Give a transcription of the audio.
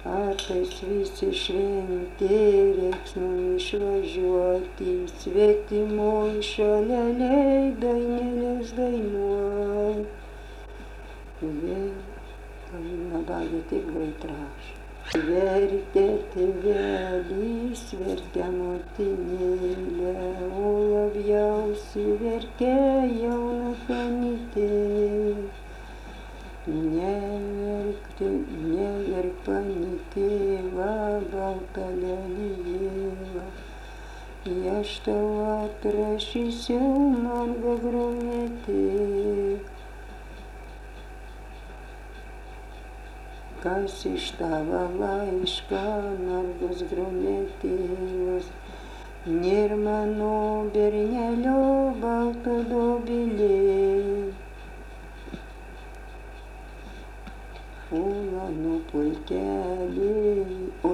Ar tais visi šventi, reiks mum išvažiuoti, svetimoj šaleliai dainelės dainuot. Nabagė taip greit rašo. Verkė tėvelis, verkė motinėlė, o labiausiai verkė jauna panytė. Neverk panytėva, balta lelijėva, aš tau atrašysiu margą gromėtį. Kas iš tavo laišką, margas gromėtėlas, nėr mano bernelio balto dobilė. Ulano pulkeliai, o